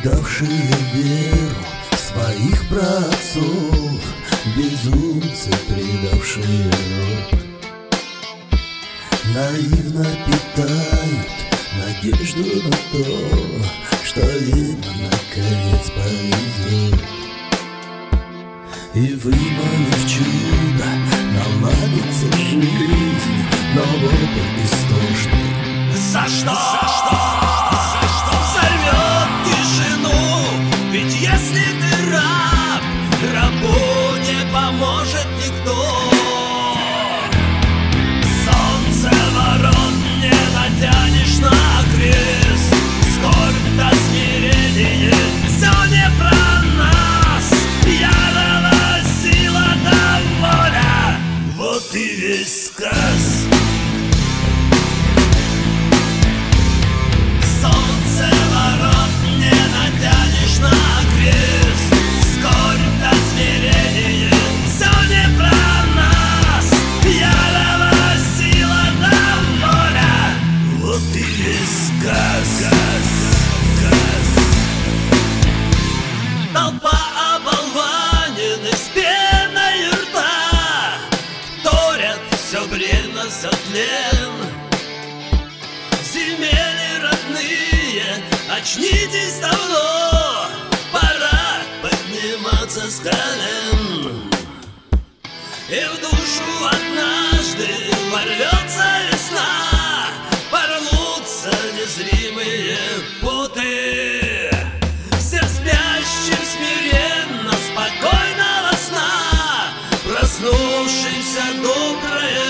предавшие веру своих праотцов, безумцы, предавшие род, наивно питают надежду на то, что им наконец повезет. И выманив чудо, наладится жизнь, но вопль истошный: за что? Сорвет тишину, ведь если ты раб, рабу не поможет никто. Солнце ворот не натянешь на крест, скорбь да смирение — все не про нас. Ярова сила да воля — вот и весь сказ. Толпа оболваненных с пеной рта вторят все время за тлен. Земли родные, очнитесь давно, пора подниматься с колен. И в душу однажды ворвется весна, порвутся незримые путы. Всем спящим смиренно, спокойного сна, проснувшимся доброе